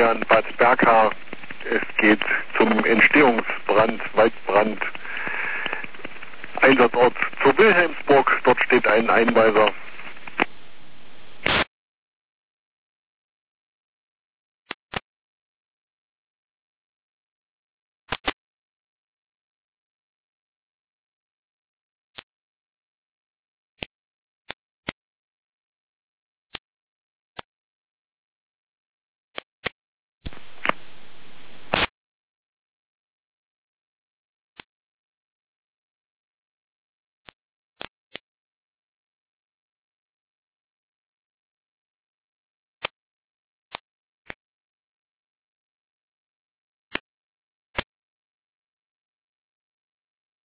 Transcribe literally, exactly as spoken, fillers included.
Feuerwehr in Bad Berka. Es geht zum Entstehungsbrand, Waldbrand. Einsatzort zu Wilhelmsburg. Dort steht ein Einweiser